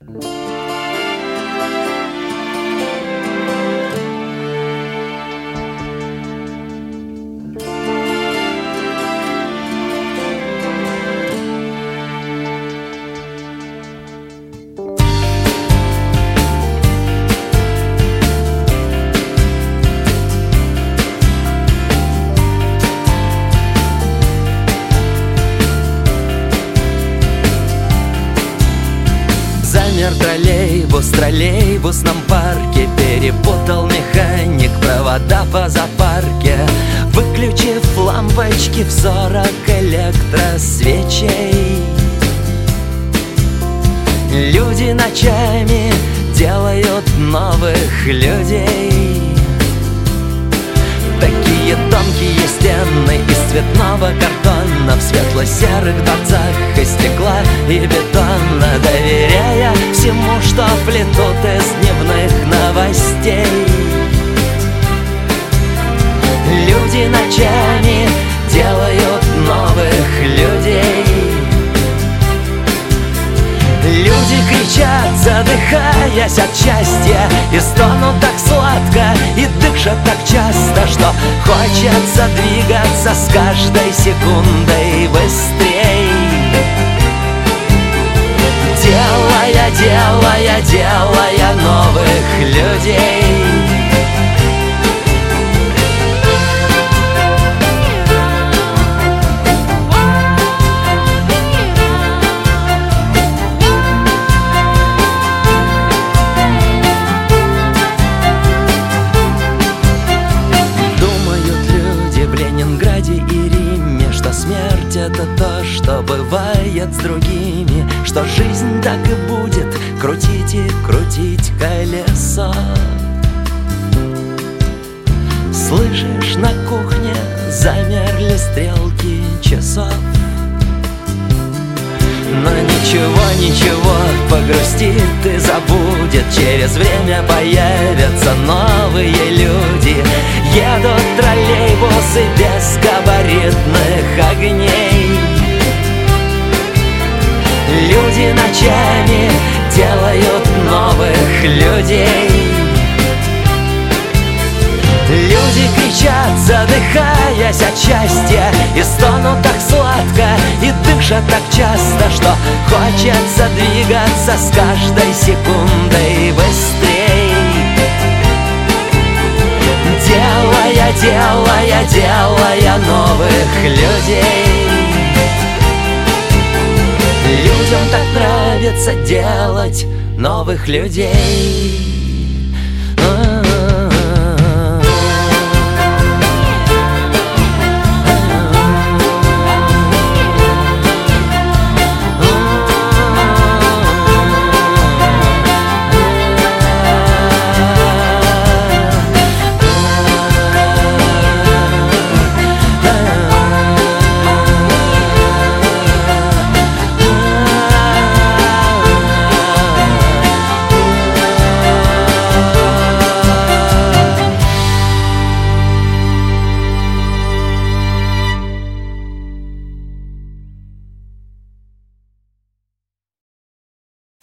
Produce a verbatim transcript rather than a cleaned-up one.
Замер троллейбус в троллейбусном парке, перепутал механик провода по запарке. Выключив лампочки в сорок электросвечей, люди ночами делают новых людей. Такие тонкие стены из цветного картона, в светло-серых дворцах из стекла и бетона, доверяя всему, что плетут из дневных новостей. Люди ночами делают новых людей. Люди кричат, задыхаясь от счастья, и стонут так сладко, и дышат так часто, что хочется двигаться с каждой секундой быстрей. Делая, делая, делая новых людей. Смерть — это то, что бывает с другими, что жизнь так и будет крутить и крутить колесо. Слышишь, на кухне замерли стрелки часов. Но ничего, ничего, погрустит и забудет. Через время появятся новые люди. Едут троллейбусы без габаритных огней. Люди ночами делают новых людей. Люди кричат, задыхаясь от счастья, и стонут так сладко, и дышат так часто, что хочется двигаться с каждой секундой быстрей. Делая, делая, делая новых людей. Людям так нравится делать новых людей.